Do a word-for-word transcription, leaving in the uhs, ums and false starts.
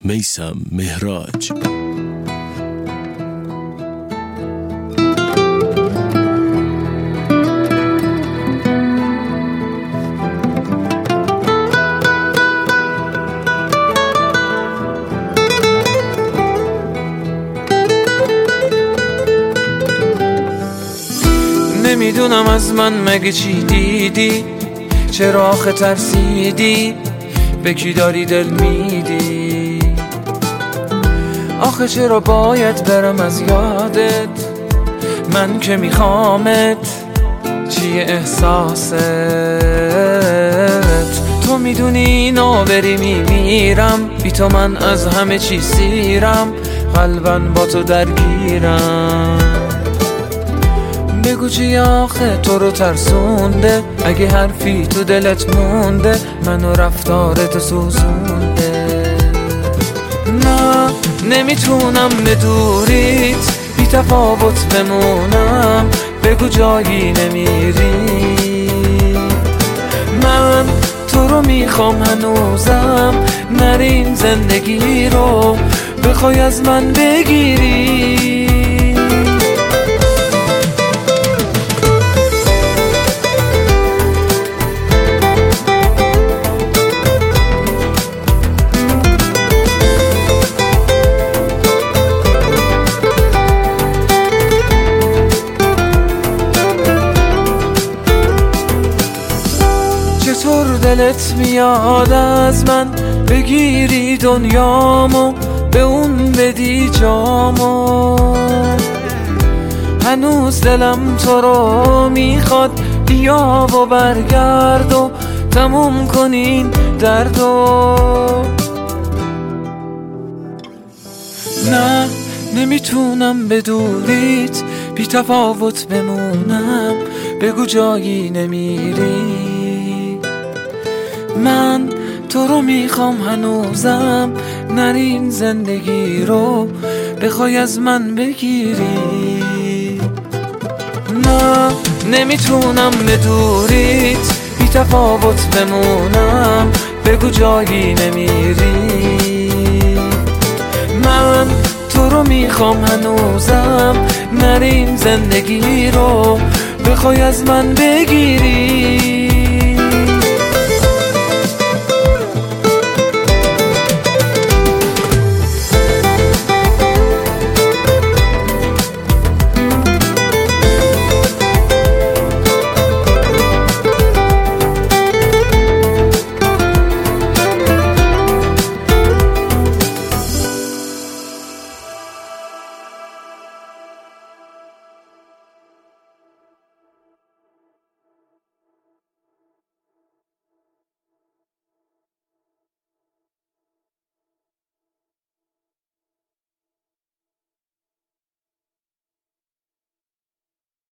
میثم مهراج. نمیدونم از من مگه چی دیدی، چرا آخه ترسیدی، به کی داری دل میدی؟ آخه چرا باید برم از یادت، من که میخوامت، چیه احساست؟ تو میدونی اینو بری میمیرم، بی تو من از همه چی سیرم، قلباً با تو درگیرم. بگو چی آخه تو رو ترسونده، اگه حرفی تو دلت مونده، منو رفتارت سوزونده. نه نمیتونم به دوریت بی تفاوت بمونم، بگو جایی نمیری، من تو رو میخوام هنوزم، نرین زندگی رو بخوای از من بگیری. چطور دلت میاد از من بگیری دنیامو، به اون بدی جامو؟ هنوز دلم تو رو میخواد، بیا و برگرد و تموم کنین دردو. نه نمیتونم به دوریت بی تفاوت بمونم، بگو جایی نمیری، من تو رو میخوام هنوزم، نرین زندگی رو بخوای از من بگیری. نه نمیتونم به دوریت بی تفاوت بمونم، بگو جایی نمیری، من تو رو میخوام هنوزم، نرین زندگی رو بخوای از من بگیری.